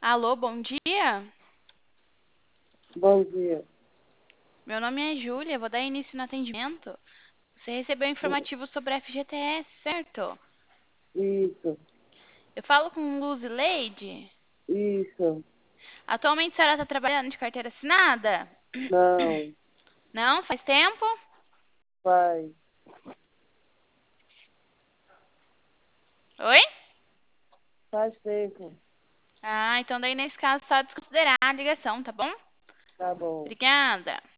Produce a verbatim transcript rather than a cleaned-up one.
Alô, bom dia. Bom dia. Meu nome é Júlia, vou dar início no atendimento. Você recebeu informativo sobre a F G T S, certo? Isso, Eu falo com Luzileide. isso. Atualmente a senhora está trabalhando de carteira assinada? Não, Não? Faz tempo? faz, Oi? faz tempo. Ah, então daí nesse caso só desconsiderar a ligação, tá bom? Tá bom. Obrigada.